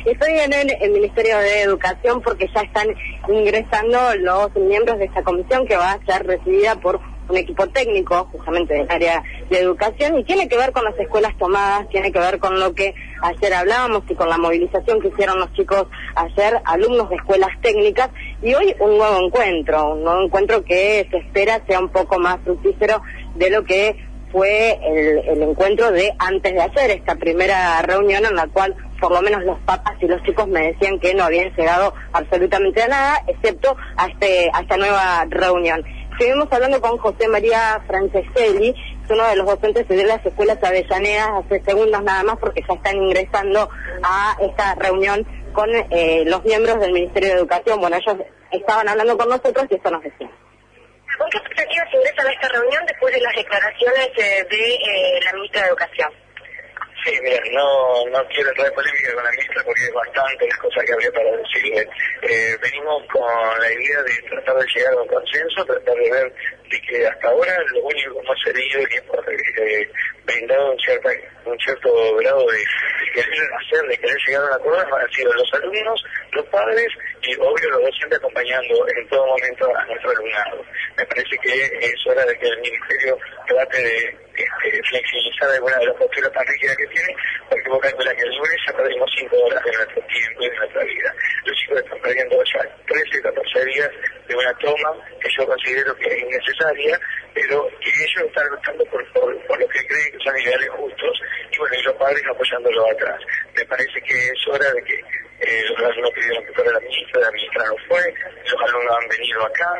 Estoy en el Ministerio de Educación porque ya están ingresando los miembros de esta comisión que va a ser recibida por un equipo técnico, justamente del área de educación, y tiene que ver con las escuelas tomadas, tiene que ver con lo que ayer hablábamos y con la movilización que hicieron los chicos ayer, alumnos de escuelas técnicas, y hoy un nuevo encuentro que se espera sea un poco más fructífero de lo que fue el encuentro de antes de ayer, esta primera reunión en la cual por lo menos los papás y los chicos me decían que no habían llegado absolutamente a nada, excepto a esta nueva reunión. Estuvimos hablando con José María Franceselli, es uno de los docentes de las escuelas avellanedas, hace segundos nada más porque ya están ingresando a esta reunión con los miembros del Ministerio de Educación. Bueno, ellos estaban hablando con nosotros y eso nos decían. ¿Con qué expectativas ingresan a esta reunión después de las declaraciones de la ministra de Educación? Sí, mira, no quiero entrar en polémica con la ministra porque es bastante las cosas que habría para decirle. Venimos con la idea de tratar de llegar a un consenso, tratar de ver de que hasta ahora lo único que hemos servido y hemos brindado un cierto grado de querer hacer, de querer llegar a un acuerdo, han sido los alumnos, los padres y obvio los docentes acompañando en todo momento a nuestro alumnado. Me parece que es hora de que el Ministerio trate de flexibilizar alguna de las posturas tan rígidas que tiene, porque vos calculas que el lunes ya perdimos 5 horas de nuestro tiempo y de nuestra vida. Los chicos están perdiendo ya 13, 14 días de una toma que yo considero que es innecesaria, pero que ellos están luchando por lo que creen que son ideales justos, y bueno, y los padres apoyándolo atrás. Me parece que es hora de que los alumnos pidieron que fuera la ministra no fue, los alumnos han venido acá,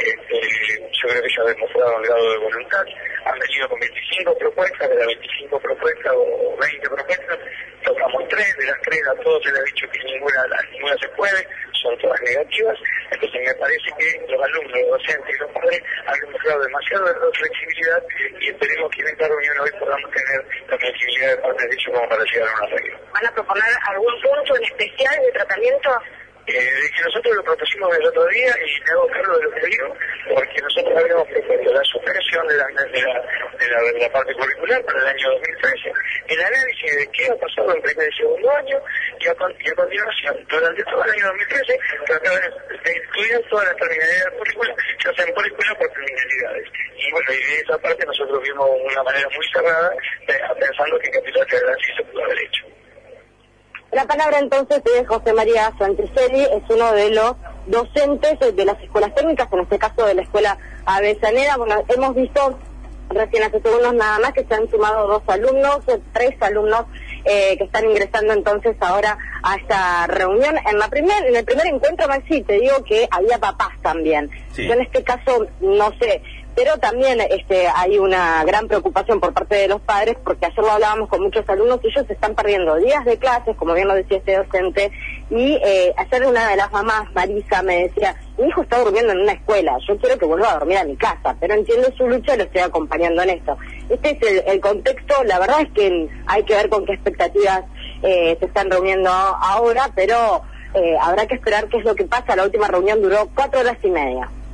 yo creo que ya han demostrado un grado de voluntad, han venido con 25 propuestas, de las 25 propuestas o 20 propuestas, tocamos 3, de las 3 a todos se les ha dicho que ninguna se puede, son todas negativas, entonces me parece que los alumnos, los docentes y los padres han demostrado demasiado flexibilidad y esperemos que en esta reunión hoy podamos tener la flexibilidad de parte de ellos como para llegar a un arreglo. ¿Van a proponer algún punto en especial de tratamiento? Que nosotros lo propusimos el otro día y me hago cargo de lo que digo, porque nosotros habíamos propuesto la suspensión de la parte curricular para el año 2013, el análisis de qué ha pasado en primer y segundo año, y a continuación, durante todo el año 2013, tratar de estudiar todas las terminalidades curriculares, ya sean por escuela o por terminalidades. Y bueno, y de esa parte nosotros vimos una manera muy cerrada, pensando que Capital Federal sí se pudo haber hecho. La palabra entonces de José María Franceselli, es uno de los docentes de las escuelas técnicas, en este caso de la escuela Avellaneda. Bueno, hemos visto recién hace segundos nada más que se han sumado 2 alumnos, 3 alumnos que están ingresando entonces ahora a esta reunión. En el primer encuentro, Maxi, te digo que había papás también. Sí. Yo en este caso no sé, pero también hay una gran preocupación por parte de los padres, porque ayer lo hablábamos con muchos alumnos y ellos están perdiendo días de clases, como bien lo decía este docente, y ayer una de las mamás, Marisa, me decía, mi hijo está durmiendo en una escuela, yo quiero que vuelva a dormir a mi casa, pero entiendo su lucha y lo estoy acompañando en esto. Este es el contexto, la verdad es que hay que ver con qué expectativas se están reuniendo ahora, pero habrá que esperar qué es lo que pasa. La última reunión duró 4 horas y media.